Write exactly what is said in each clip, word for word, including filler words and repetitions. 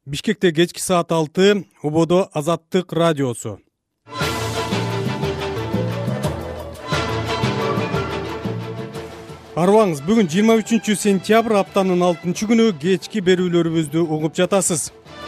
Бишкекте кечки саат алты, Ободо Азаттык радиосу. Арыбаңыз, бүгүн жыйырма үчүнчү сентябрь, аптанын алтынчы күнү кечки берүүлөрүбүздү угуп жатасыз.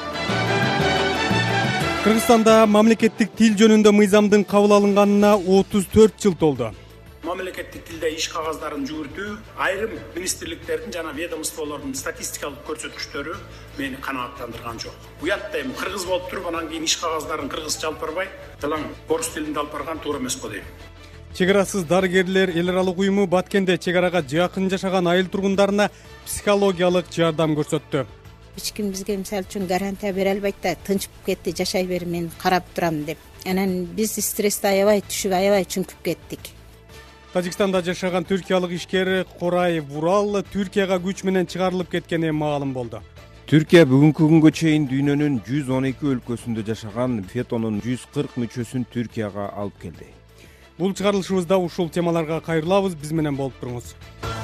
Кыргызстанда мамлекеттик тил жөнүндө мыйзамдын кабыл алынганына отуз төрт жыл толду. Мамлекеттик тилде иш кагаздарын жүгүртүү айрым министрликтердин жана ведомстволордун статистикалык көрсөткүчтөрү мени канааттандырган жок. Уят дейм, кыргыз болуп туруп анан кийин иш кагаздарын кыргызча алып барбай, тылаң орус тилинде алып барган туура эмес го дейм. Чек арасыз дарыгерлер эл аралык уюму Баткенде чек арага жакын жашаган айыл тургундарына психологиялык жардам көрсөттү. Эч ким бизге мисалы үчүн гарантия бере албайт да, тынчып кетти, жашай бер, мен карап турам деп. Анан биз стрессти аябай түшүп, аябай чүңкүп кеттик. Тажикстанда жашаган түркиялык ишкер Корай Вурал Түркияга күч менен чыгарылып кеткени маалым болду. Түркия бүгүнкү күнгө чейин дүйнөнүн жүз он эки өлкөсүндө жашаган фетонун жүз кырк мүчөсүн Түркияга алып келди. Бул чыгарылышыбызда ушул темаларга кайрылабыз, биз менен болуп туруңуз.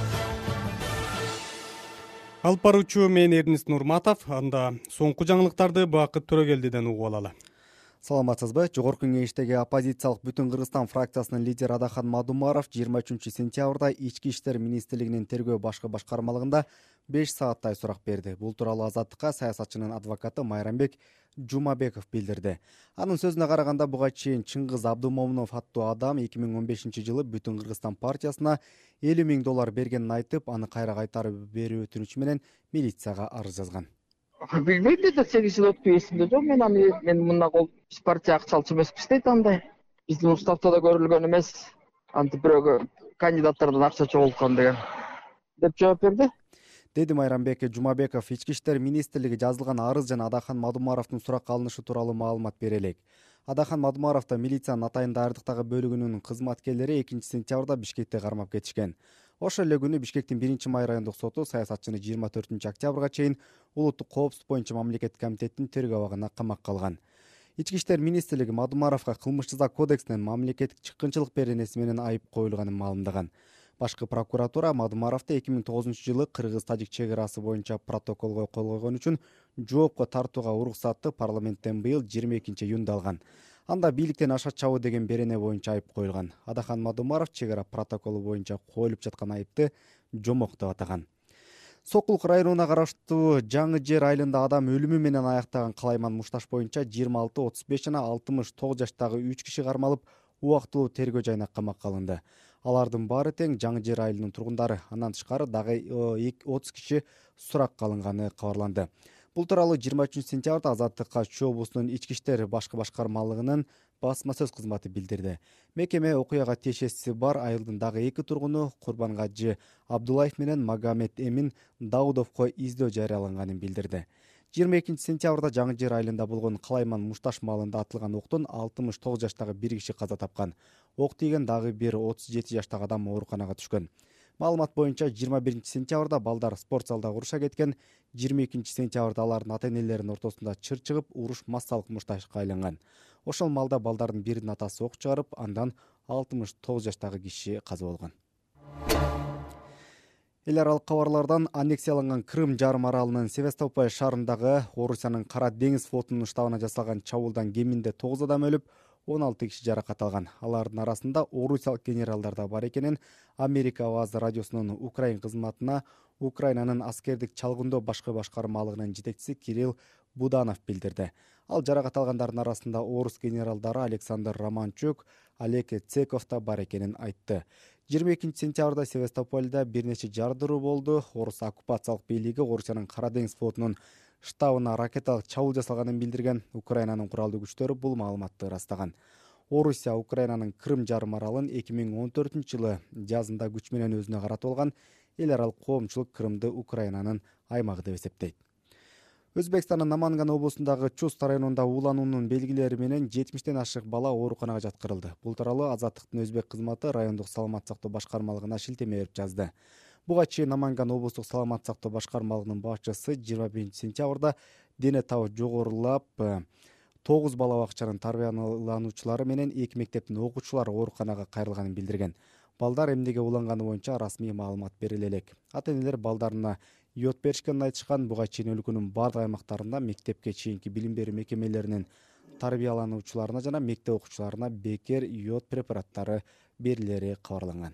Алып баруучу мен Эрнист Нурматов, анда соңку жаңылыктарды Бакыт Төрөгелдиден угуп алалы. Саламатсызбы? Жогорку кеңештеги оппозициялык Бүтүн Кыргызстан фракциясынын лидери Адахан Мадумаров жыйырма үчүнчү сентябрда Ички иштер министрлигинин тергөө башкы башкармалыгында беш сааттай сурак берди. Бул тууралуу Азаттыкка саясатчынын адвокаты Майрамбек Жумабеков билдирди. Анын сөзүнө караганда, буга чейин Чыңгыз Абдумомунов аттуу адам эки миң он бешинчи жылы Бүтүн Кыргызстан партиясына элүү миң доллар бергенин айтып, аны кайра кайтарып берүү өтүнүчү менен милицияга арыз жазган. Билбейм да, сегиз жыл өтүп эсимде жок. Мен аны мен мындай кол биз партия акчалчы эмеспиз дейт андай. Биздин уставда да көрүлгөн эмес. Антип бирөөгө кандидаттардан акча чогулткан деген деп жооп берди. Деди Майрамбек Жумабеков. Ички иштер министрлиги жазылган арыз жана Адахан Мадумаровдун суракка алынышы тууралуу маалымат бере элек. Адахан Мадумаровду милициянын Атайын даярдыктагы бөлүгүнүн кызматкерлери экинчи сентябрда Бишкекте кармап кетишкен. Ошол эле күнү Бишкектин биринчи май райондук соту саясатчыны жыйырма төртүнчү октябрга чейин улуттук коопсуздук боюнча мамлекеттик комитеттин тергөө абагына камакка алган. Ички иштер министрлиги Мадумаровго кылмыш жаза кодексинен мамлекеттик чыккынчылык беренеси менен айып коюлганын маалымдаган. Башкы прокуратура Мадумаровду эки миң тогузунчу жылы кыргыз-тажик чек арасы боюнча протоколго кол койгон үчүн жоопко тартууга уруксатты парламенттен быйыл жыйырма экинчи июнда алган. Анда бийликтен аша чабуу деген берене боюнча айып коюлган. Адахан Мадумаров чек ара протоколу боюнча коюлуп жаткан айыпты жомок деп атаган. Сокулук районуна караштуу Жаңы Жер айылында адам өлүмү менен аяктаган Калайман Мушташ боюнча жыйырма алты, отуз беш жана алтымыш тогуз жаштагы үч киши кармалып, убактылуу тергөө жайына камакка алынды. Алардын баары тең Жаңы Жер айылынын тургундары. Андан тышкары дагы отуз киши суракка алынганы кабарланды. Бул тууралуу жыйырма үчүнчү сентябрда Азаттыкка Чүй облусунун ички иштер башкы башкармалыгынын басма сөз кызматы билдирди. Мекеме окуяга тиешеси бар айылдын дагы эки тургуну Курбангажы Абдуллаев менен Магомед Эмин Даудовго издөө жарыяланганын билдирди. жыйырма экинчи сентябрда Жаңы Жер айылында болгон Калайман Мушташ маалында атылган октон алтымыш тогуз жаштагы бир киши каза тапкан. Ок тийген дагы бир отуз жети жаштагы адам ооруканага түшкөн. Маалымат боюнча жыйырма биринчи сентябрда балдар спорт залда уруша кеткен. жыйырма экинчи сентябрда алардын ата-энелеринин ортосунда чыр чыгып, уруш массалык мушташка айланган. Ошол маалда балдардын биринин атасы ок чыгарып, андан алтымыш тогуз жаштагы киши каза болгон. Эл аралык кабарлардан аннексияланган Крым жарым аралынын Севастополь шаарындагы Орусиянын Кара деңиз флотунун штабына жасалган чабуулдан кеминде тогуз адам өлүп, он алты киши жаракат алган. Алардын арасында орусиялык генералдар да бар экенин Америка Аваз радиосунун Украин кызматына Украинанын аскердик чалгындоо башкы башкармалыгынын жетекчиси Кирилл Буданов билдирди. Ал жаракат алгандардын арасында орус генералдары Александр Романчук, Олег Цеков да бар экенин айтты. жыйырма экинчи сентябрда Севастопольда бир нече жардыруу болду. Орус оккупациялык бийлиги Орусиянын Кара деңиз флотунун штабына ракеталык чабуул жасалганын билдирген. Украинанын куралдуу күчтөрү бул маалыматты ырастаган. Орусия Украинанын Крым жарым аралын эки миң он төртүнчү жылы жазында күч менен өзүнө каратып алган. Эл аралык коомчулук Крымды Украинанын аймагы деп эсептейт. Өзбекстандын Наманган облусундагы Чуст районунда уулануунун белгилери менен жетимиштен ашык бала ооруканага жаткырылды. Бул тууралуу Азаттыктын өзбек кызматы райондук саламат сактоо башкармалыгына шилтеме берип жазды. Буга чейин Наманган облустук саламат сактоо башкармалыгынын башчысы жыйырма биринчи сентябрда дене табы жогорулап тогуз бала бакчанын тарбиялануучулары менен эки мектептин окуучулары ооруканага кайрылганын билдирген. Балдар эмнеге ууланганы боюнча расмий маалымат бериле элек. Ата-энелер балдарына йод беришкенин айтышкан. Буга чейин өлкөнүн бардык аймактарында мектепке чейинки билим берүү мекемелеринин тарбиялануучуларына жана мектеп окуучуларына бекер йод препараттары берилери кабарланган.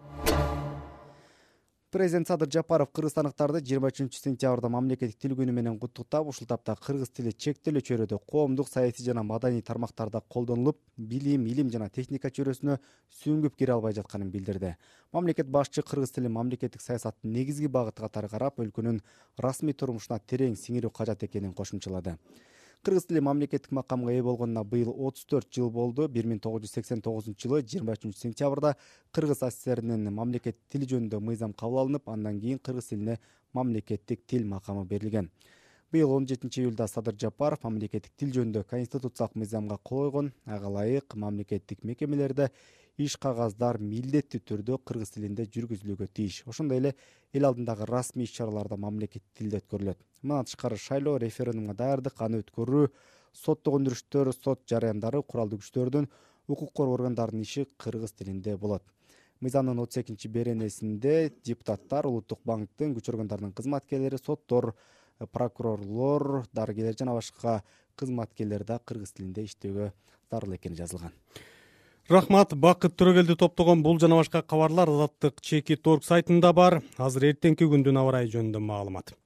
Президент Садыр Жапаров кыргызстандыктарды жыйырма үчүнчү сентябрда мамлекеттик тил күнү менен куттуктап, ушул тапта кыргыз тили чектелүү чөйрөдө коомдук, саясий жана маданий тармактарда колдонулуп, билим, илим жана техника чөйрөсүнө сүңгүп кире албай жатканын билдирди. Мамлекет башчы кыргыз тили мамлекеттик саясаттын негизги багыты катары карап, өлкөнүн расмий турмушуна терең сиңирүү кажат экенин кошумчалады. Кыргыз тили мамлекеттик макамга ээ болгонуна быйыл отуз төрт жыл болду. бир миң тогуз жүз сексен тогузунчу жылы жыйырма үчүнчү сентябрда Кыргыз АССРинин мамлекеттик тили жөнүндө мыйзам кабыл алынып, андан кийин кыргыз тилине мамлекеттик тил макамы берилген. Быйыл он жетинчи июлда Садыр Жапаров мамлекеттик тил жөнүндө конституциялык мыйзамга кол койгон. Ага ылайык мамлекеттик мекемелерде иш кагаздар милдеттүү түрдө кыргыз тилинде жүргүзүлүүгө тийиш. Ошондой эле эл алдындагы расмий иш-чараларда мамлекеттик тилде өткөрүлөт. Мындан тышкары шайлоо, референдумга даярдык, аны өткөрүү, соттук өндүрүштөр, сот жарыяндары, куралдуу күчтөрдүн, укук коргоо органдарынын иши кыргыз тилинде болот. Мыйзамдын отуз экинчи беренесинде депутаттар, Улуттук банктын, күч органдарынын кызматкерлери, соттор, прокурорлор, дарыгерлер жана башка кызматкерлер да кыргыз тилинде иштөөгө зарыл экени жазылган. Рахмат. Бакыт Төрөгелди топтогон бул жана башка кабарлар Азаттык чеки торг сайтында бар. Азыр эртеңки күндүн аба ырайы жөнүндө маалымат.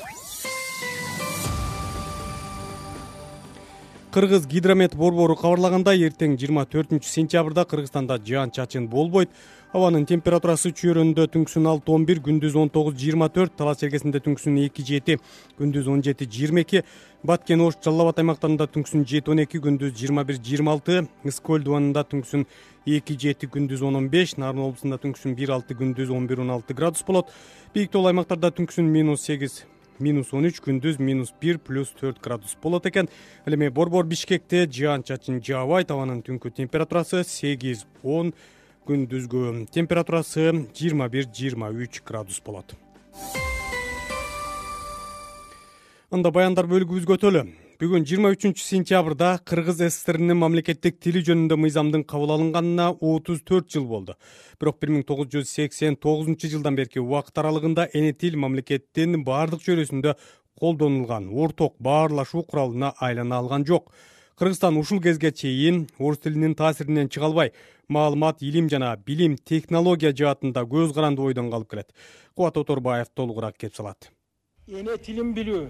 Кыргыз гидромет борбору кабарлагандай, эртең жыйырма төртүнчү сентябрда Кыргызстанда жаан-чачын болбойт. Абанын температурасы чөйрөндө түнкүсүн алты он бир, күндүз он тогуз жыйырма төрт, Талас чергесинде түнкүсүн эки жети, күндүз он жети жыйырма эки, Баткен, Ош, Жалал Абад аймактарында түнкүсүн жети он эки, күндүз жыйырма бир жыйырма алты, Ысык-Көл дубанында түнкүсүн эки жети, күндүз он он беш, Нарын облусунда түнкүсүн бир алты, күндүз он бир он алты градус болот. Бийик тоол аймактарда түнкүсүн минус сегиз, минус он үч, күндүз минус бир, плюс төрт градус болот экен. Ал эми борбор Бишкекте жаан-чачын жаабайт. Абанын түнкү температурасы сегиз он, күндүзгү температурасы жыйырма бир жыйырма үч градус болот. Анда баяндар бөлүгүбүзгө өтөлү. Бүгүн жыйырма үчүнчү сентябрда Кыргыз СССРинин мамлекеттик тили жөнүндө мыйзамдын кабыл алынганына отуз төрт жыл болду. Бирок бир миң тогуз жүз сексен тогузунчу жылдан берки убакыт аралыгында эне тил мамлекеттин баардык чөйрөсүндө колдонулган орток баарлашуу куралына айлана алган жок. Кыргызстан ушул кезге чейин орус тилинин таасиринен чыга албай, маалымат, илим жана билим, технология жаатында көз каранды бойдон калып келет. Кубат Оторбаев толугураак кеп салат. Эне тилин билүү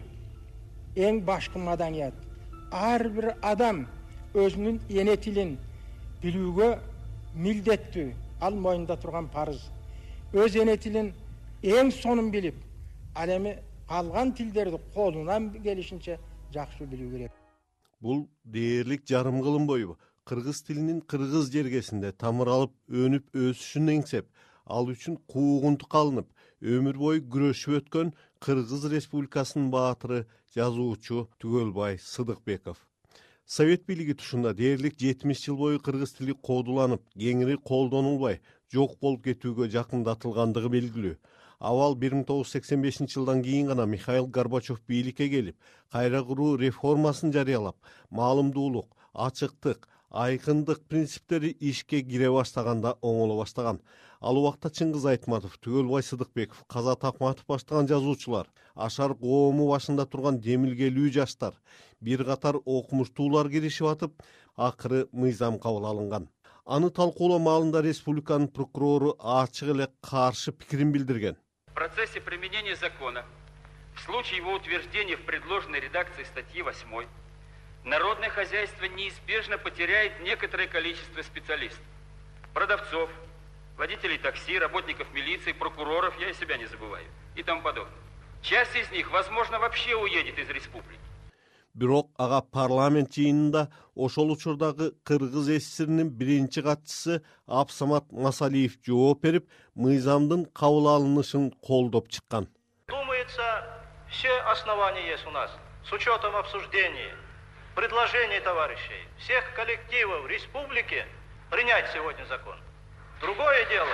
эң башкы маданият. Ар бир адам өзүнүн эне тилин билүүгө милдеттүү, ал мойнунда турган парыз. Өз эне тилин эң сонун билип, ал эми калган тилдерди колунан келишинче жакшы билүү керек. Бул дээрлик жарым кылым бою кыргыз тилинин кыргыз жергесинде тамыр алып, өнүп өсүшүн эңсеп, ал үчүн куугунтук алынып, өмүр бою күрөшүп өткөн Кыргыз Республикасынын баатыры, жазуучу Түгөлбай Сыдыкбеков. Совет бийлиги тушунда дээрлик жетимиш жыл бою кыргыз тили кодуланып, кеңири колдонулбай, жок болуп кетүүгө жакындатылгандыгы белгилүү. Авал бир миң тогуз жүз сексен бешинчи жылдан кийин гана Михаил Горбачев бийликке келип, кайра куруу реформасын жарыялап, маалымдуулук, ачыктык, айкындык принциптери ишке кире баштаганда оңоло баштаган. Ал убакта Чыңгыз Айтматов, Түгөлбай Сыдыкбеков, Казат Акматов баштаган жазуучулар, Ашар коому башында турган демилгелүү жаштар, бир катар окумуштуулар киришип атып, акыры мыйзам кабыл алынган. Аны талкуулоо маалында республиканын прокурору ачык эле каршы пикирин билдирген. В процессе применения закона, в случае его утверждения в предложенной редакции статьи восьмой, народное хозяйство неизбежно потеряет некоторое количество специалистов, продавцов, водителей такси, работников милиции, прокуроров, я и себя не забываю, и тому подобное. Часть из них, возможно, вообще уедет из республики. Бирок ага парламент жыйынында ошол учурдагы Кыргыз СССРинин биринчи катчысы Абсамат Масалиев жооп берип, мыйзамдын кабыл алынышын колдоп чыккан. Думается, все основания есть у нас, с учетом обсуждений, предложений товарищей, всех коллективов республики, принять сегодня закон. Другое дело.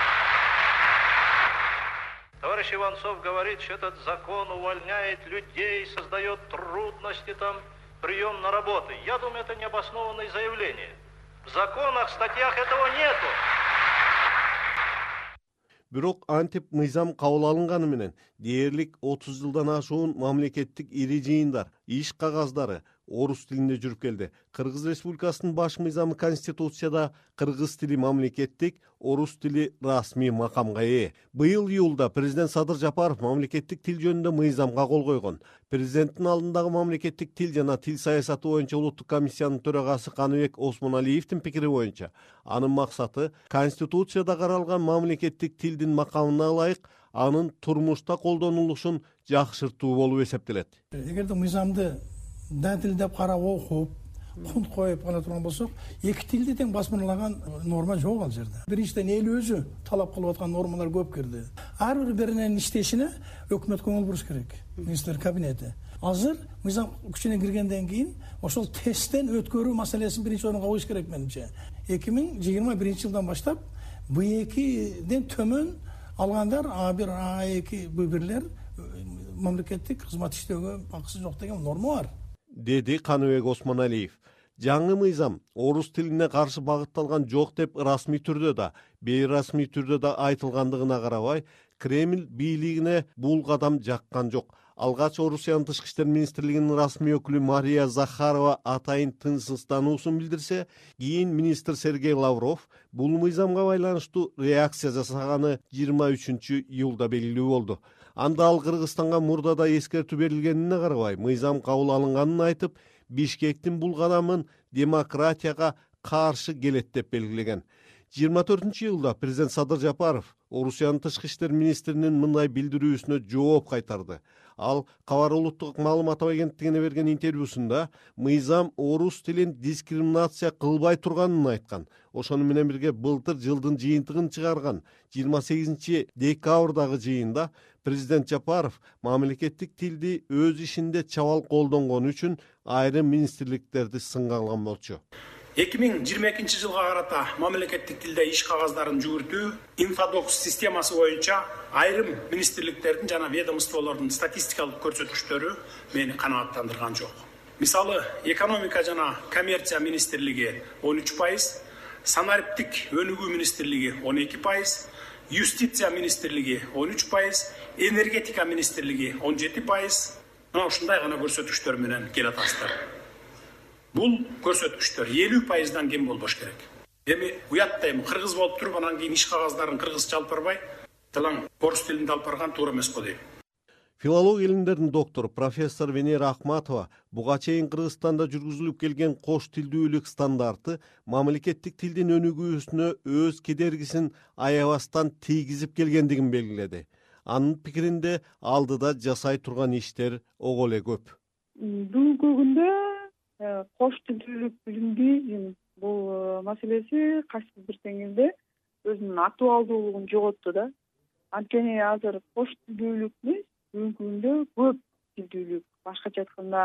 Товарищ Иванцов говорит, что этот закон увольняет людей, создает трудности, там, прием на работу. Я думаю, это необоснованное заявление. В законах, статьях этого нету. Бирок антип мыйзам кабыл алынганы менен дээрлик отуз жылдан ашуун мамлекеттик ири жыйындар, иш кагаздары орус тилинде жүрүп келди. Кыргыз Республикасынын баш мыйзамы Конституцияда кыргыз тили мамлекеттик, орус тили расмий макамга ээ. Быйыл июлда президент Садыр Жапаров мамлекеттик тил жөнүндө мыйзамга кол койгон. Президенттин алдындагы мамлекеттик тил жана тил саясаты боюнча улуттук комиссиянын төрагасы Каныбек Осмоналиевдин пикири боюнча, анын максаты Конституцияда каралган мамлекеттик тилдин макамына ылайык анын турмушта колдонулушун жакшыртуу болуп эсептелет. Эгерде мыйзамды да тил деп карап окуп, кунт коюп гана турган болсок, эки тилди тең басмырлаган норма жок ал жерде. Биринчиден эл өзү талап кылып аткан нормалар көп кирди. Ар бир биринин иштешине өкмөт көңүл буруш керек. Министрлер кабинети. Азыр мыйзам күчүнө киргенден кийин ошол тесттен өткөрүү маселесин биринчи орунга коюш керек менимче. эки миң жыйырма биринчи жылдан баштап Б экиден төмөн алгандар А бир, А эки, Б бирлер мамлекеттик кызмат иштөөгө акысы жок деген норма бар, деди Каныбек Осмоналиев. Жаңы мыйзам орус тилине каршы багытталган жок деп расмий түрдө да, бейрасмий түрдө да айтылгандыгына карабай, Кремль бийлигине бул кадам жаккан жок. Алгач Орусиянын тышкы иштер министрлигинин расмий өкүлү Мария Захарова атайын тынчсыздануусун билдирсе, кийин министр Сергей Лавров бул мыйзамга байланыштуу реакция жасаганы жыйырма үчүнчү июлда белгилүү болду. Анда ал Кыргызстанга мурдада эскертүү берилгенине карабай, мыйзам кабыл алынганын айтып, Бишкектин бул кадамын демократияга каршы келет деп белгилеген. жыйырма төртүнчү июлда президент Садыр Жапаров Орусиянын тышкы иштер министринин мындай билдирүүсүнө жооп кайтарды. Ал Кабар улуттук маалымат агенттигине берген интервьюсунда мыйзам орус тилин дискриминация кылбай турганын айткан. Ошону менен бирге былтыр жылдын жыйынтыгын чыгарган жыйырма сегизинчи декабрдагы жыйында президент Жапаров мамлекеттик тилди өз ишинде чабал колдонгон үчүн айрым министрликтерди сынга алган болчу. эки миң жыйырма экинчи жылга карата мамлекеттик тилде иш кагаздарын жүгүртүү инфодокс системасы боюнча айрым министрликтердин жана ведомстволордун статистикалык көрсөтүктөрү мени канааттандырган жок. Мисалы, экономика жана коммерция министрлиги он үч пайыз, санариптик өнүгүү министрлиги он эки пайыз, юстиция министрлиги он үч пайыз, энергетика министрлиги он жети пайыз. Мына ушундай гана көрсөтүктөр менен келатасыздар. Бул көрсөткүчтөр элүү пайыздан кем болбош керек. Эми уяттайм, кыргыз болуп туруп анан кийин иш кагаздарын кыргызча алып барбай, тылаң орус тилинде алып барган туура эмес го дейм. Филология илимдеринин доктору профессор Венера Акматова буга чейин Кыргызстанда жүргүзүлүп келген кош тилдүүлүк стандарты мамлекеттик тилдин өнүгүүсүнө өз кедергисин аябастан тийгизип келгендигин белгиледи. Анын пикиринде алдыда жасай турган иштер ого эле көп. Бүгүнкү күндө кош тилдүүлүк билимди бул маселеси кайсыл бир деңгээлде өзүнүн актуалдуулугун жоготту да. Анткени азыр кош тилдүүлүк эмес, бүгүнкү күндө көп тилдүүлүк, башкача айтканда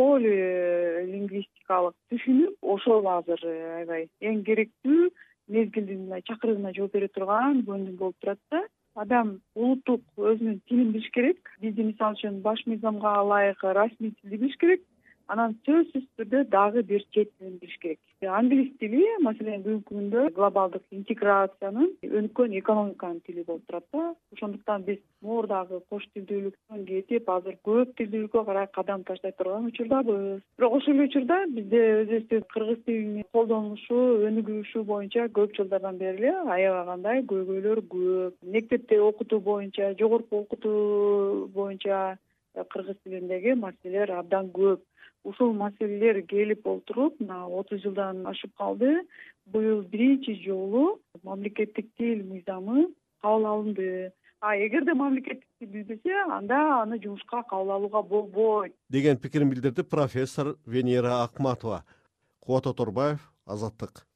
полилингвистикалык түшүнүк ошол азыр аябай эң керектүү мезгилдин чакырыгына жооп бере турган бөлүм болуп турат да. Адам улуттук өзүнүн тилин билиш керек. Бизди мисалы үчүн баш мыйзамга ылайык расмий тилди билиш керек. Анан сөзсүз түрдө дагы бир чет тилин билиш керек. Англис тили, маселен, бүгүнкү күндө глобалдык интеграциянын өнүккөн экономиканын тили болуп турат да. Ошондуктан биз моордагы кош тилдүүлүктөн кетип, азыр көп тилдүүлүккө карай кадам таштай турган учурдабыз. Бирок ошол эле учурда бизде өзүбүздүн кыргыз тилинин колдонулушу, өнүгүшү боюнча көп жылдардан бери эле аябагандай көйгөйлөр көп. Мектепте окутуу боюнча, жогорку окутуу боюнча кыргыз тилиндеги маселелер абдан көп. Ушул маселелер келип олтуруп, мына отуз жылдан ашып калды. Быйыл биринчи жолу мамлекеттик тил мыйзамы кабыл алынды. А эгерде мамлекеттик тил билбесе, анда аны жумушка кабыл алууга болбойт деген пикирин билдирди профессор Венера Акматова. Кубат Оторбаев, Азаттык.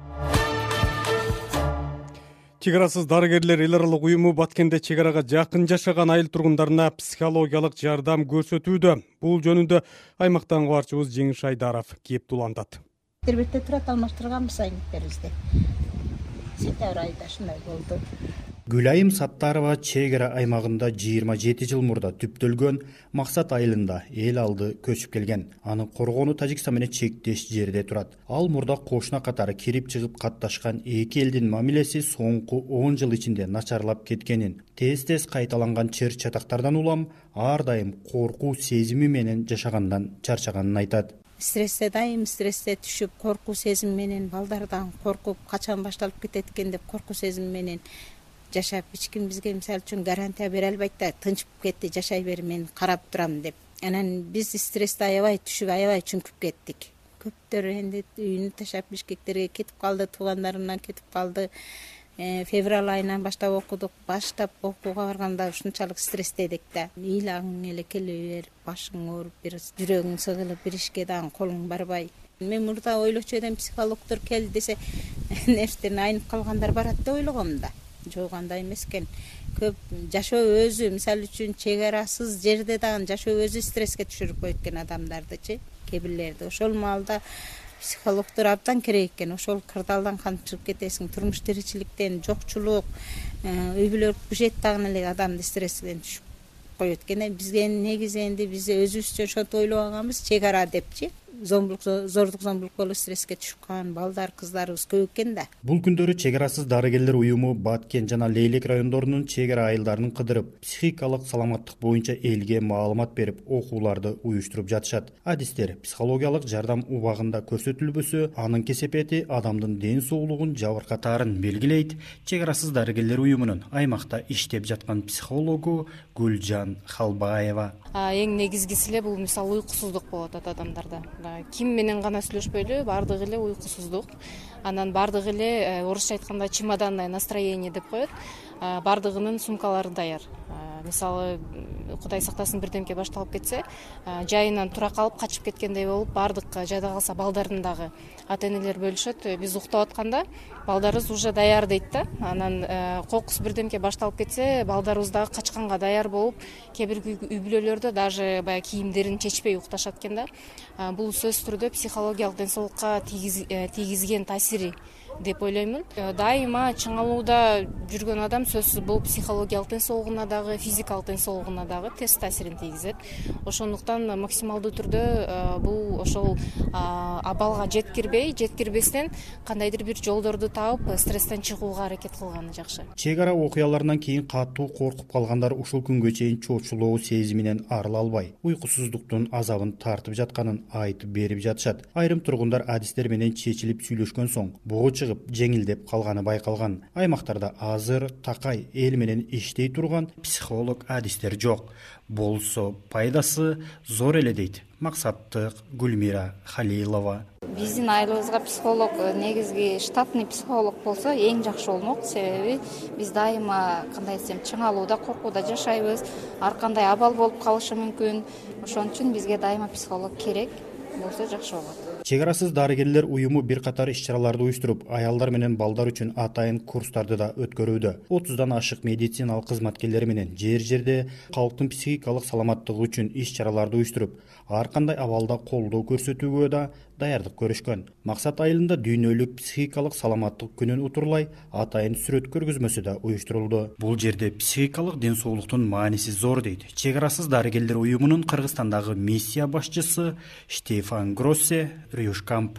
Чек арасыз дарыгерлер эл аралык уюму Баткенде чек арага жакын жашаган айыл тургундарына психологиялык жардам көрсөтүүдө. Бул жөнүндө аймактан кабарчыбыз Жеңиш Айдаров кеп туландат. Интербетте турат алмаштырганбыз айнектерибизди. Сентябрь айында шундай болду. Гүлайым Саттарова чек ара аймагында жыйырма жети жыл мурда түптөлгөн Максат айылында эл алды көчүп келген. Анын коргону Тажикстан менен чектеш жерде турат. Ал мурда кошуна катары кирип чыгып катташкан эки элдин мамилеси соңку он жыл ичинде начарлап кеткенин, тез-тез кайталанган чыр чатактардан улам ар дайым коркуу сезими менен жашагандан чарчаганын айтат. Стрессте дайым стрессте түшүп, коркуу сезим менен балдардан коркуп, качан башталып кетет экен деп коркуу сезим менен жашап, эч ким бизге мисалы үчүн гарантия бере албайт да, тынчып кетти, жашай бер, мен карап турам деп. Анан биз стрессте аябай түшүп, аябай чүңкүп кеттик. Көптөр энди үйүнү ташап Бишкектерге кетип калды, туугандарынан кетип калды. Февраль айынан баштап окудук, баштап окууга барганда ушунчалык стрессте эдик да. Ыйлагың эле келе бер, башың ооруп, бир жүрөгүң сыгылып, бир ишке дагы колуң барбай. Мен мурда ойлочу элем, психологдор кел десе, нерстерин айнып калгандар барат деп ойлогом да. Жок, андай эмес экен. Көп жашоо өзү, мисалы үчүн чек арасыз жерде дагы жашоо өзү стресске түшүрүп койт экен адамдардычы, кээ бирлерди. Ошол маалда психологдор абдан керек экен. Ошол кырдаалдан кантип чыгып кетесиң, турмуш тиричиликтен, жокчулук, үй бүлө бюджет дагы эле адамды стresстен түшүп коет экен. Бизге негизи энди биз өзүбүзчө ошентип ойлогонбуз, чек ара депчи. Зомбулук, зордук зомбулук болуп стресске түшүп калган балдар, кыздарыбыз көп экен да. Бул күндөрү чек арасыз дарыгерлер уюму Баткен жана Лейлек райондорунун чек ара айылдарын кыдырып, психикалык саламаттык боюнча элге маалымат берип, окууларды уюштуруп жатышат. Адистер психологиялык жардам убагында көрсөтүлбөсө, анын кесепети адамдын ден соолугун жабыркатаарын белгилейт. Чек арасыз дарыгерлер уюмунун аймакта иштеп жаткан психологу Гүлжан Халбаева. Эң негизгиси эле бул мисалы уйкусуздук болот адамдарда. Ким менен гана сүйлөшпөйлү, бардыгы эле уйкусуздук. Анан бардыгы эле орусча айтканда чемоданное настроение деп коет. Бардыгынын сумкалары даяр. Мисалы, Кудай сактасын, бирдемке башталып кетсе, жайынан тура калып качып кеткендей болуп, бардык жайда калса балдарын дагы ата-энелер бөлүшөт. Биз уктап атканда балдарыбыз уже даяр дейт да. Анан кокус бирдемке башталып кетсе, балдарыбыз дагы качканга даяр болуп, кээ бир үй бүлөлөрдө даже баягы кийимдерин чечпей укташат экен да. Бул сөзсүз түрдө психологиялык ден соолукка тийгизген таасири деп ойлоймун. Дайыма чыңалууда жүргөн адам сөзсүз бул психологиялык ден соолугуна дагы, физикалык ден соолугуна дагы терс таасирин тийгизет. Ошондуктан максималдуу түрдө бул ошол абалга жеткирбей, жеткирбестен кандайдыр бир жолдорду таап, стресстен чыгууга аракет кылганы жакшы. Чек ара окуяларынан кийин катуу коркуп калгандар ушул күнгө чейин чоочулоо сезиминен арыла албай, уйкусуздуктун азабын тартып жатканын айтып берип жатышат. Айрым тургундар адистер менен чечилип сүйлөшкөн соң бугу чыгып жеңилдеп калганы байкалган. Аймактарда азыр такай эл менен иштей турган психолог адистер жок. Болсо пайдасы зор эле дейт максаттык Гүлмира Халилова. Биздин айылыбызга психолог, негизги штатный психолог болсо эң жакшы болмок. Себеби биз дайыма кандай десем чыңалууда, коркууда жашайбыз. Ар кандай абал болуп калышы мүмкүн. Ошон үчүн бизге дайыма психолог керек. Болсо жакшы болот. Чек арасыз дарыгерлер уюму бир катар иш-чараларды уюштуруп, аялдар менен балдар үчүн атайын курстарды да өткөрүүдө. отуздан ашык медициналык кызматкерлери менен жер-жерде калктын психикалык саламаттыгы үчүн иш-чараларды уюштуруп, ар кандай абалда колдоо көрсөтүүгө да даярдык көрүшкөн. Максат айылында дүйнөлүк психикалык саламаттык күнүн утурлай атайын сүрөт көргөзмөсү да уюштурулду. Бул жерде психикалык ден соолуктун мааниси зор дейт чек арасыз дарыгерлер уюмунун Кыргызстандагы миссия башчысы Штефан Гроссе Рюшкамп.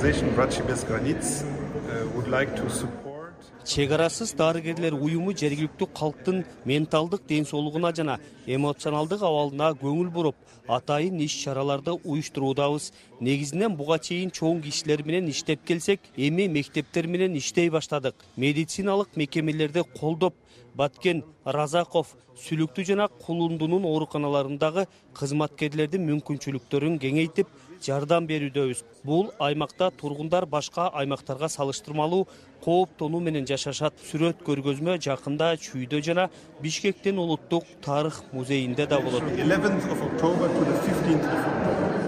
Чек арасыз дарыгерлер уюму жергиликтүү калктын менталдык ден соолугуна жана эмоционалдык абалына көңүл буруп, атайын иш-чараларды уюштуруудабыз. Негизинен буга чейин чоң кишилер менен иштеп келсек, эми мектептер менен иштей баштадык. Медициналык мекемелерди колдоп, Баткен, Разаков, Сүлүктүү жана Кулундунун ооруканаларындагы кызматкерлердин мүмкүнчүлүктөрүн кеңейтип, жардам берүүдөбүз. Бул аймакта тургундар башка аймактарга салыштырмалуу кооптонуу менен жашашат. Сүрөт көргөзмө жакында Чүйдө жана Бишкектин улуттук тарых музейинде да болот.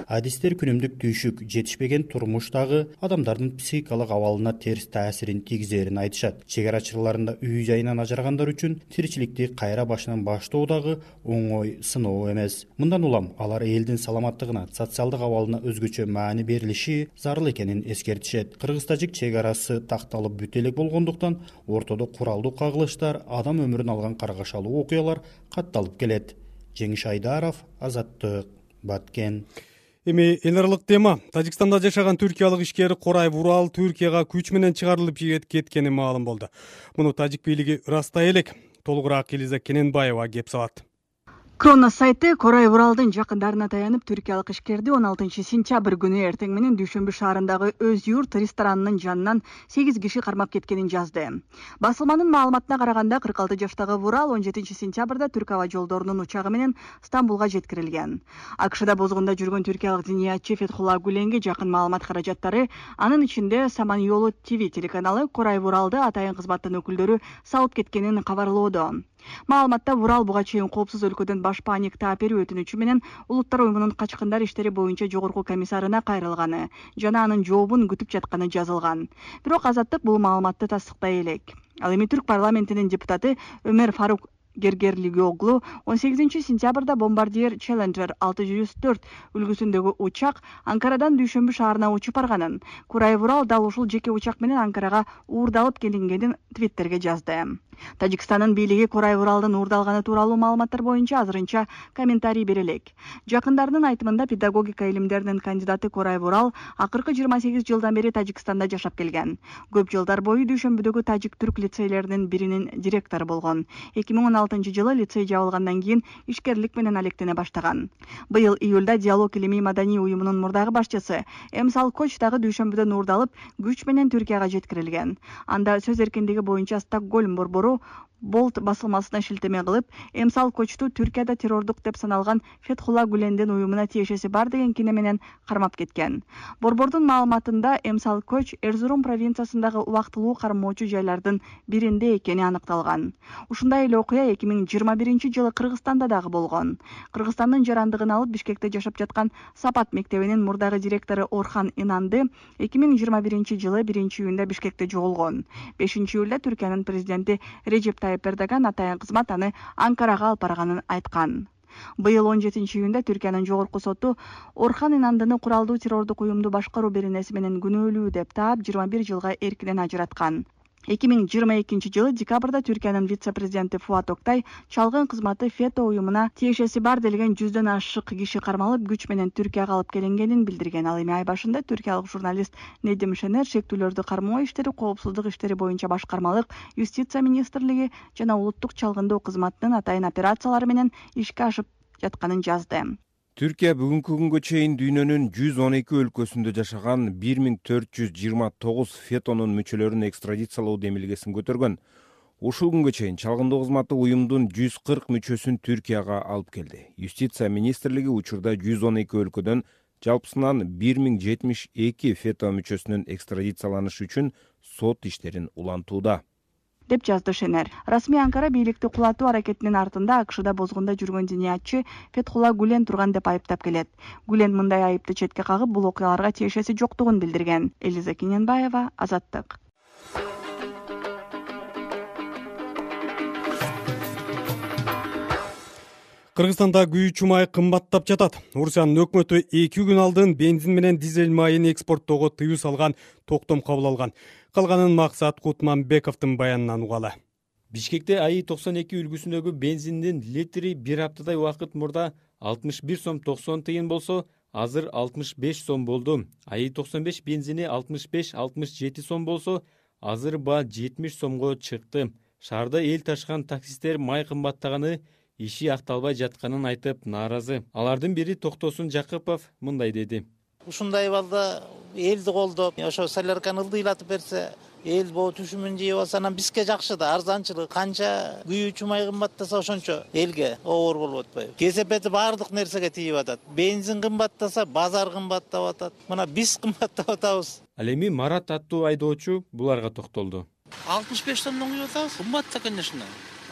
адистер күнүмдүк түйшүк жетишпеген турмуштагы адамдардын психикалык абалына терс таасирин тийгизерин айтышат. Чек ара чырларында үй жайынан ажырагандар үчүн тиричиликти кайра башынан баштоо дагы оңой сыноо эмес. Мындан улам алар элдин саламаттыгына, социалдык абалына өзгөчө маани берилиши зарыл экенин эскертишет. Кыргыз-тажик чек арасы такталып бүтө элек болгондуктан ортодо куралдуу кагылыштар, адам өмүрүн алган каргашалуу окуялар катталып келет. Жеңиш Айдаров, Азаттык, Баткен. Эми эл аралык тема. Тажикстанда жашаган түркиялык ишкер Корай Вурал Түркияга күч менен чыгарылып кеткени маалым болду. Муну тажик бийлиги ырастай элек. Толугураак Элиза Кененбаева кеп салат. Крона сайты Корай Вуралдын жакындарына таянып түркиялык ишкерди он алтынчы сентябрь күнү эртең менен Дүйшөмбү шаарындагы Өз юрт ресторанынын жанынан сегиз киши кармап кеткенин жазды. Басылманын маалыматына караганда кырк алты жаштагы Вурал он жетинчи сентябрда Түрк аба жолдорунун учагы менен Стамбулга жеткирилген. АКШда бозгунда жүргөн түркиялык диниятчы Фетхулла Гуленге жакын маалымат каражаттары, анын ичинде Саманьолу ТВ телеканалы Корай Вуралды атайын кызматтын өкүлдөрү салып кеткенин кабарлоодо. Маалыматта Вурал буга чейин коопсуз өлкөдөн баш паник таапери өтүнүчү менен Улуттар уюмунун качкындар иштери боюнча жогорку комиссарына кайрылганы жана анын жообун күтүп жатканы жазылган. Бирок Азаттык бул маалыматты тастыктай элек. Ал эми Түрк парламентинин депутаты Өмөр Фарук Гергерлигоглу он сегизинчи сентябрда бомбардир Challenger алты жүз төрт үлгүсүндөгү учак Анкарадан Дүйшөмбү шаарына учуп барганын, Корай Вурал дал ушул жеке учак менен Анкарага уурдалып келингенин Твиттерге жазды. Тажикстандын бийлиги Корай Вуралдын уурдалганы тууралуу маалыматтар боюнча азырынча комментарий бере элек. Жакындарынын айтымында педагогика илимдеринин кандидаты Корай Вурал акыркы жыйырма сегиз жылдан бери Тажикстанда жашап келген. Көп жылдар бою Дүйшөмбүдөгү тажик-түрк лицейлеринин биринин директору болгон. эки миң он алтынчы жылы лицей жабылгандан кийин ишкерлик менен алектене баштаган. Быйыл июлда Диалог илимий маданий уюмунун мурдагы башчысы Эмсал Коч дагы Дүйшөмбүдөн уурдалып, күч менен Түркияга жеткирилген. Анда сөз эркиндиги боюнча Стокгольм борбору Болт басылмасына шилтеме кылып, Эмсал Кочту Түркияда террордук деп саналган Фетхулла Гулендин уюмуна тиешеси бар деген кине менен кармап кеткен. Борбордун маалыматында Эмсал Коч Эрзурум провинциясындагы убактылуу кармоочу жайлардын биринде экени аныкталган. Ушундай эле окуя эки миң жыйырма биринчи жылы Кыргызстанда дагы болгон. Кыргызстандын жарандыгын алып Бишкекте жашап жаткан Сапат мектебинин мурдагы директору Орхан Инанды эки миң жыйырма биринчи жылы биринчи июнда Бишкекте жоголгон. бешинчи июлда Түркиянын президенти Режеп Тайып Эрдоган атайын кызмат аны Анкарага алып барганын айткан. Быйыл он жетинчи июнда Түркиянын жогорку соту Орхан Инандыны куралдуу террордук уюмду башкаруу беренеси менен күнөөлүү деп таап жыйырма бир жылга эркинен ажыраткан. эки миң жыйырма экинчи жылы декабрда Түркиянын вице-президенти Фуат Октай чалгын кызматы Фето уюмуна тиешеси бар делген жүздөн ашык киши кармалып, күч менен Түркияга алып келингенин билдирген. Ал эми ай башында түркиялык журналист Недим Шенер шектүүлөрдү кармоо иштери, коопсуздук иштери боюнча башкармалык, юстиция министрлиги жана улуттук чалгындоо кызматынын атайын операциялары менен ишке ашып жатканын жазды. Түркия бүгүнкү күнгө чейин дүйнөнүн жүз он эки өлкөсүндө жашаган бир миң төрт жүз жыйырма тогуз фетонун мүчөлөрүн экстрадициялоо демилгесин көтөргөн. Ушул күнгө чейин чалгындоо кызматы уюмдун жүз кырк мүчөсүн Түркияга алып келди. Юстиция министрлиги учурда жүз он эки өлкөдөн жалпысынан бир миң жетимиш эки фето мүчөсүнүн экстрадицияланышы үчүн сот иштерин улантууда, деп жазды Шенер. Расмий Анкара бийликти кулатуу аракетинин артында АКШда бозгунда жүргөн диниятчы Фетхулла Гулен турган деп айыптап келет. Гулен мындай айыпты четке кагып, бул окуяларга тиешеси жоктугун билдирген. Элиза Кененбаева, Азаттык. Кыргызстанда күйүүчү май кымбаттап жатат. Орусиянын өкмөтү эки күн алдын бензин менен дизель майын экспорттоого тыюу салган токтом кабыл алган. Калганын Максат Кутманбековдун баянынан угалы. Бишкекте АИ токсон эки үлгүсүндөгү бензиндин литри бир аптадай убакыт мурда алтымыш бир сом токсон тыйын болсо, азыр алтымыш беш сом болду. АИ токсон беш бензини алтымыш беш алтымыш жети сом болсо, азыр ба жетимиш сомго чыкты. Шаарда эл ташыган таксисттер май кымбаттаганы, иши акталбай жатканын айтып нааразы. Алардын бири Токтосун Жакыпов мындай деди. Ушундай балда элди колдоп, ошо солярканы ылдыйлатып берсе, эл боо түшүмүн жеп алса, анан бизге жакшы да, арзанчылык. Канча күйүүчү май кымбаттаса ошончо элге оор болуп атпайбы? Кесепети баардык нерсеге тийип атат. Бензин кымбаттаса, базар кымбаттап атат. Мына биз кымбаттап атабыз. Ал эми Марат аттуу айдоочу буларга токтолду. алтымыш беш сомдон күйүп атабыз. Кымбат да, конечно.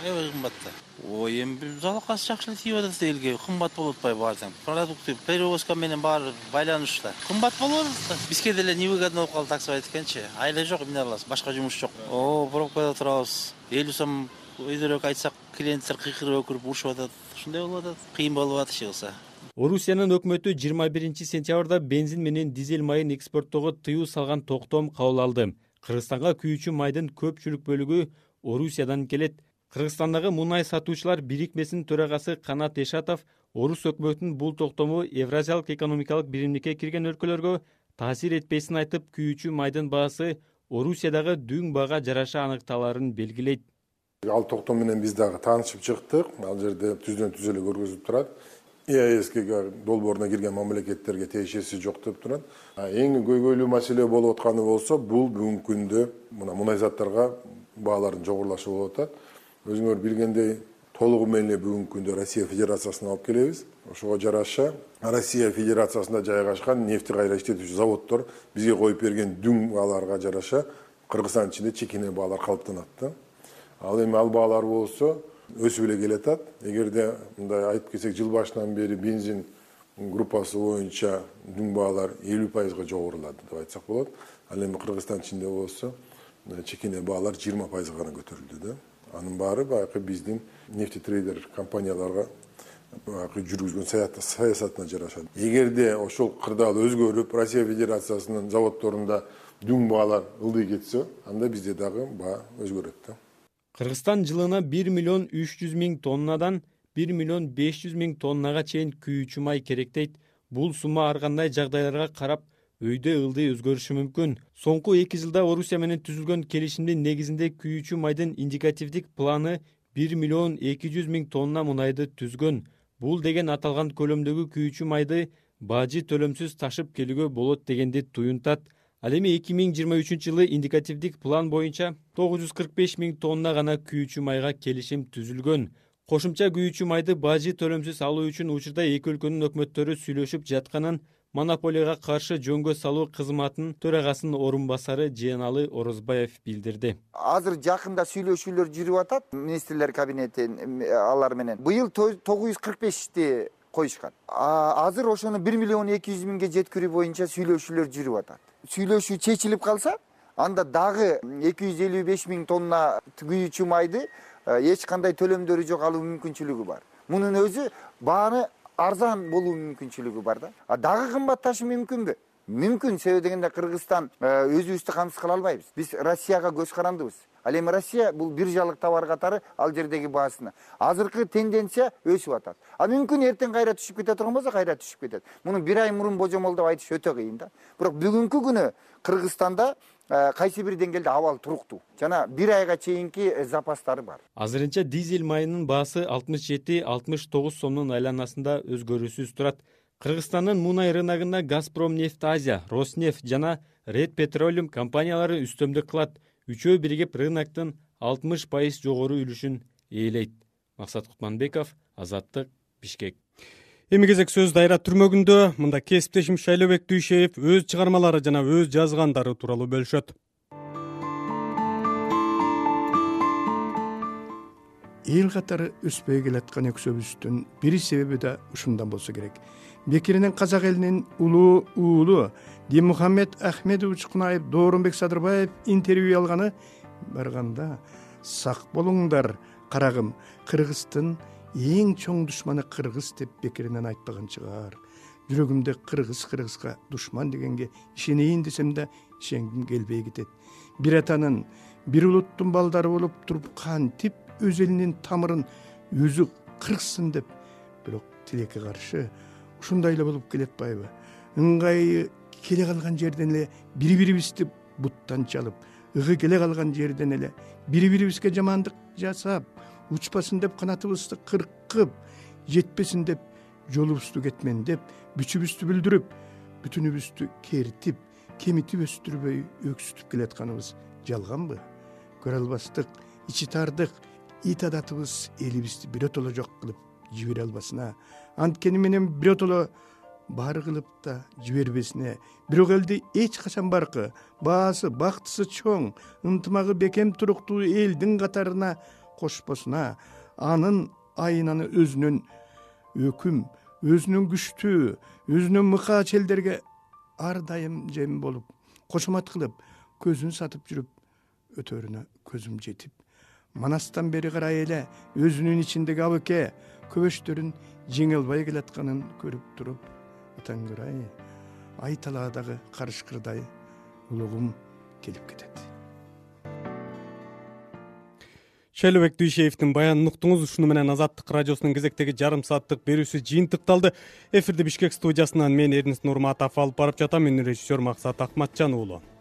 аябай кымбат да. Ой, эми бир залакасы жакшы эле тийип атат элге. Кымбат болуп атпайбы баардыгы. Продукты перевозка менен баары байланышта. Кымбат болуп атат. Бизге деле невыгодно болуп калды таксы айтканчы. Айла жок, эмне кыласыз? Башка жумуш жок. О, пробкада турабыз. элүү сом өйдөрөөк айтсак, клиенттер кыйкырып өкүрүп урушуп атат. Ушундай болуп атат. Кыйын болуп атат иши кылса. Орусиянын өкмөтү жыйырма биринчи сентябрда бензин менен дизель майын экспорттоого тыюу салган токтом кабыл алды. Кыргызстанга күйүүчү майдын көпчүлүк бөлүгү Орусиядан келет. Кыргызстандагы мунай сатуучулар бирикмесинин төрагасы Канат Эшатов орус өкмөтүнүн бул токтому Евразиялык экономикалык биримдикке кирген өлкөлөргө таасир этпесин айтып, күйүүчү майдын баасы Орусиядагы дүң баага жараша аныкталарын белгилейт. Ал токтом менен биз дагы таанышып чыктык. Ал жерде түздөн түз эле көргөзүлүп турат. Э А Эске долбооруна кирген мамлекеттерге тиешеси жок деп турат. Эң көйгөйлүү маселе болуп атканы болсо, бул бүгүнкү күндө мына мунай заттарга баалардын жогорулашы болуп атат. Өзүңөр билгендей, толугу менен бүгүнкү күндө Россия Федерациясына алып келебиз. Ошого жараша Россия Федерациясында жайгашкан нефти кайра иштетүүчү заводдор бизге коюп берген дүң бааларга жараша Кыргызстан ичинде чекине баалар калыптанат да. Ал эми ал баалар болсо өсүп эле келатат. Эгерде мындай айтып кетсек, жыл башынан бери бензин группасы боюнча дүң баалар элүү пайызга жогорулады деп айтсак болот. Ал эми Кыргызстан ичинде болсо чекине баалар жыйырма пайызга гана көтөрүлдү да. Анын баары баягы биздин нефтетрейдер компанияларга баягы жүргүзгөн саясатына жарашат. Эгерде ошол кырдаал өзгөрүп, Россия Федерациясынын заводдорунда дүң баалар ылдый кетсе, анда бизде дагы баа өзгөрөт да. Кыргызстан жылына бир миллион үч жүз миң тоннадан бир миллион беш жүз миң тоннага чейин күйүүчү май керектейт. Бул сумма ар кандай жагдайларга карап өйдө ылдый өзгөрүшү мүмкүн. Соңку эки жылда Орусия менен түзүлгөн келишимдин негизинде күйүүчү майдын индикативдик планы бир миллион эки жүз миң тонна мунайды түзгөн. Бул деген аталган көлөмдөгү күйүүчү майды бажы төлөмсүз ташып келүүгө болот дегенди туюнтат. Ал эми эки миң жыйырма үчүнчү жылы индикативдик план боюнча тогуз жүз кырк беш миң тонна гана күйүүчү майга келишим түзүлгөн. Кошумча күйүүчү майды бажы төлөмсүз алуу үчүн учурда эки өлкөнүн өкмөттөрү сүйлөшүп жатканын монополияга каршы жөнгө салуу кызматынын төрагасынын орун басары Жээналы Орозбаев билдирди. Азыр жакында сүйлөшүүлөр жүрүп атат министрлер кабинети алар менен. Быйыл тогуз жүз кырк бешти коюшкан. Азыр ошону бир миллион эки жүз миңге жеткирүү боюнча сүйлөшүүлөр жүрүп атат. Сүйлөшүү чечилип калса, анда дагы эки жүз элүү беш миң тонна күйүүчү майды эч кандай төлөмдөрү жок алуу мүмкүнчүлүгү бар. Мунун өзү бааны арзан болуу мүмкүнчүлүгү бар да. А дагы кымбатташы мүмкүнбү? Мүмкүн, себеби дегенде Кыргызстан өзүбүздү камсыз кыла албайбыз. Биз Россияга көз карандыбыз. Ал эми Россия бул биржалык товар катары ал жердеги баасына. Азыркы тенденция өсүп атат. А мүмкүн эртең кайра түшүп кете турган болсо кайра түшүп кетет. Муну бир ай мурун божомолдоп айтыш өтө кыйын да. Бирок бүгүнкү күнү Кыргызстанда кайсы бир деңгээлде абал туруктуу. Жана бир айга чейинки запастары бар. Азырынча дизель майынын баасы алтымыш жети алтымыш тогуз сомдун айланасында өзгөрүүсүз турат. Кыргызстандын мунай рыногуна Газпром нефть Азия, Роснефть жана Red Petroleum компаниялары үстөмдүк кылат. Үчөө биригип рыноктун алтымыш пайыз жогору үлүшүн ээлейт. Максат Кутманбеков, Азаттык, Бишкек. Эми кезек сөз дайра түрмөгүндө мында кесиптешим Шайлообек Дүйшеев өз чыгармалары жана өз жазгандары тууралуу бөлүшөт. Эл катары өспөй келаткан өксөбүздүн бир себеби да ушундан болсо керек. Бекиринин казак элинин улуу уулу Димухаммед Ахмедович Кунаев Доорунбек Садырбаев интервью алганы барганда сак болуңдар карагым, Кыргыздын эң чоң душманы кыргыз деп бекеринен айтпаган чыгар. Жүрөгүмдө кыргыз кыргызга душман дегенге ишенейин десем да ишенгим келбей кетет. Бир атанын, бир улуттун балдары болуп туруп кантип өз элинин тамырын өзү кыргызсын деп, бирок тилекке каршы ушундай эле болуп келетпайбы? Ыңгайы келе калган жерден эле бири-бирибизди буттан чалып, ыгы келе калган жерден эле бири-бирибизге жамандык жасап, учпасын деп канатыбызды кыркып, жетпесин деп жолубузду кетмен деп, бүчүбүздү бүлдүрүп, бүтүнүбүздү кертип, кемитип өстүрбөй өксүтүп келатканыбыз жалганбы? Көрө албастык, ичи тардык, ит адатыбыз элибизди биротоло жок кылып жибере албасына, анткени менен биротоло баары кылып да жибербесине, бирок элди эч качан баркы, баасы, бактысы чоң, ынтымагы бекем туруктуу элдин катарына кошпосуна анын айнаны өзүнүн өкүм, өзүнүн күчтүү, өзүнүн мыкаа челдерге ар дайым жем болуп, кошомат кылып, көзүн сатып жүрүп, өтөрүнө көзүм жетип, манастан бери карай эле өзүнүн ичиндеги абыке көбөчтөрүн жеңе албай келатканын көрүп туруп, ытаңгырай, ай талаадагы карышкырдай улугум келип кетет. Шайлообек Дүйшеевдин баянын уктуңуз. Ушуну менен Азаттык радиосунун кезектеги жарым сааттык берүүсү жыйынтыкталды. Эфирди Бишкек студиясынан мен Эрнест Нурматов алып барып жатам. Мен режиссер Максат Акматжан уулу.